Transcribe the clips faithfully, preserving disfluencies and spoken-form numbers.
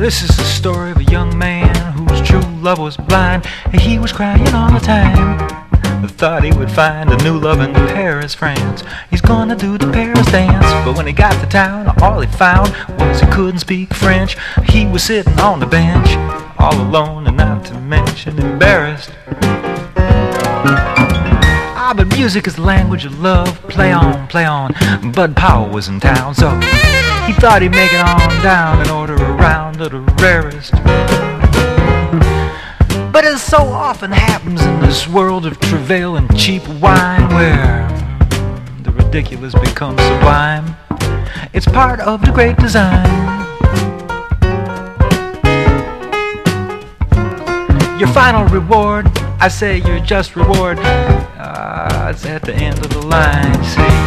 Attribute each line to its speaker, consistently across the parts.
Speaker 1: This is the story of a young man whose true love was blind. He was crying all the time. Thought he would find a new love in Paris, France. He's gonna do the Paris dance. But when he got to town, all he found was he couldn't speak French. He was sitting on the bench, all alone and not to mention embarrassed. Ah, but music is the language of love. Play on, play on. Bud Powell was in town, so he thought he'd make it on down and order a round of the rarest. But as so often happens in this world of travail and cheap wine, where the ridiculous becomes sublime, it's part of the great design. Your final reward, I say your just reward, uh, it's at the end of the line, see.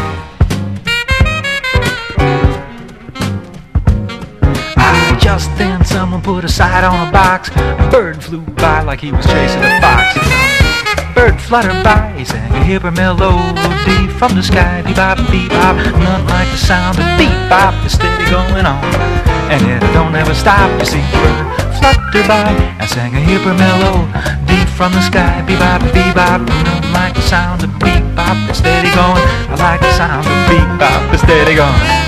Speaker 1: Just then someone put a sight on a box. A bird flew by like he was chasing a fox. Bird fluttered by, he sang a hipper melody from the sky. Bebop, bebop, nothing like the sound of bebop. It's steady going on, and it don't ever stop. You see, bird fluttered by and sang a hipper melody from the sky. Bebop, bebop, nothing like the sound of bebop. It's steady going. I like the sound of bebop. It's steady going.